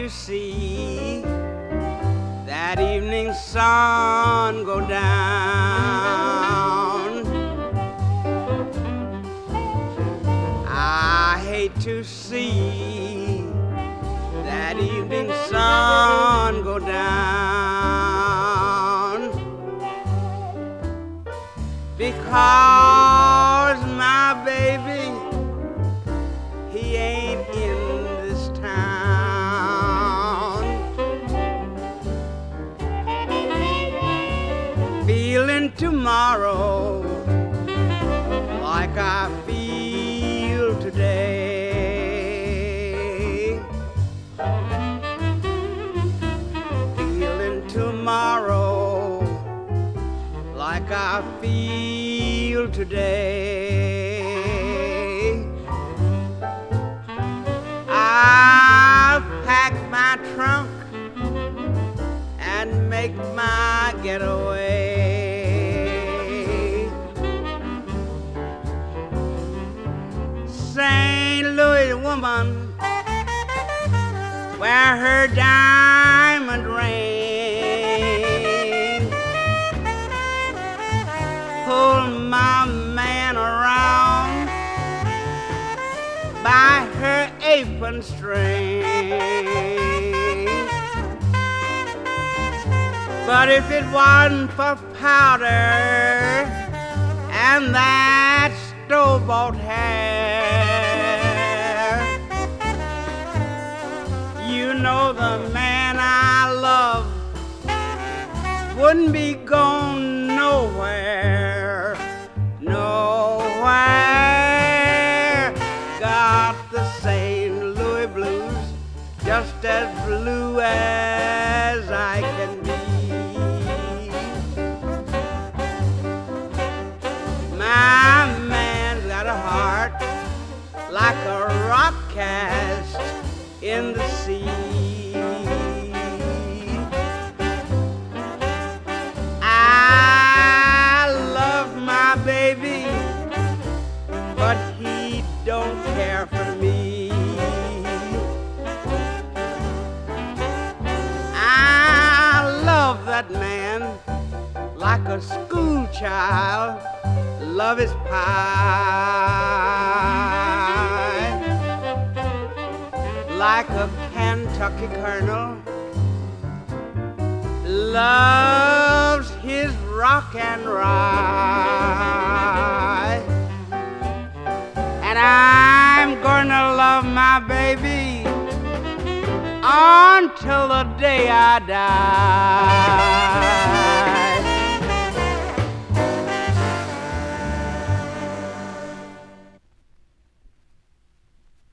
to see that evening sun go down. I hate to see that evening sun go down, because my baby, he ain't in this town. Feeling tomorrow like I feel today. Feeling tomorrow like I feel today. I'll pack my trunk and make my getaway. St. Louis woman, wear her diamond ring, pull my man around by her apron string. But if it wasn't for powder and that store-bought hair, you know the man I love wouldn't be going nowhere, nowhere. Got the St. Louis blues, just as blue as I can be. My man's got a heart like a rock cast in the sea. I love my baby, but he don't care for me. I love that man like a school child love his pie, like a Kentucky colonel loves his rock and rye. And I'm gonna love my baby until the day I die.